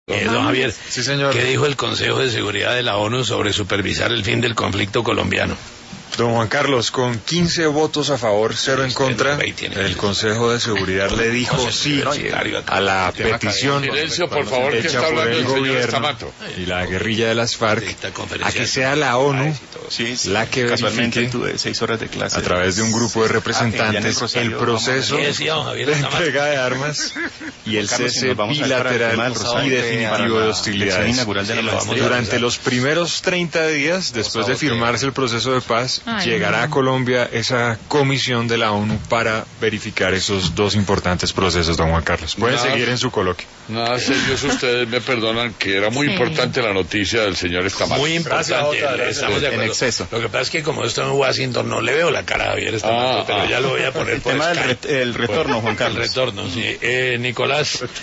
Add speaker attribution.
Speaker 1: Don Javier,
Speaker 2: sí, señor.
Speaker 1: ¿Qué dijo el Consejo de Seguridad de la ONU sobre supervisar el fin del conflicto colombiano?
Speaker 2: Don Juan Carlos, con 15 votos a favor, 0 en contra, el Consejo de Seguridad le dijo sí a la petición
Speaker 3: silencio, por favor, que
Speaker 2: hecha
Speaker 3: está
Speaker 2: por
Speaker 3: hablando
Speaker 2: el
Speaker 3: el señor
Speaker 2: gobierno
Speaker 3: Estamato
Speaker 2: y la guerrilla de las FARC a que sea la ONU la que verifique
Speaker 4: tuve 6 horas de clase
Speaker 2: a través de un grupo de representantes el proceso de entrega de armas y el cese bilateral y definitivo de hostilidades. Durante los primeros 30 días, después de firmarse el proceso de paz, llegará a Colombia esa comisión de la ONU para verificar esos dos importantes procesos, don Juan Carlos. Pueden seguir en su coloquio.
Speaker 3: Nada, serios, ustedes me perdonan que era muy importante la noticia del señor Estamato.
Speaker 1: Muy importante, estamos de acuerdo.
Speaker 4: En exceso.
Speaker 1: Lo que pasa es que como estoy en Washington no le veo la cara a Javier Estamato, pero ya lo voy a poner por
Speaker 4: el tema del retorno, Juan Carlos.
Speaker 1: El retorno, sí. Nicolás.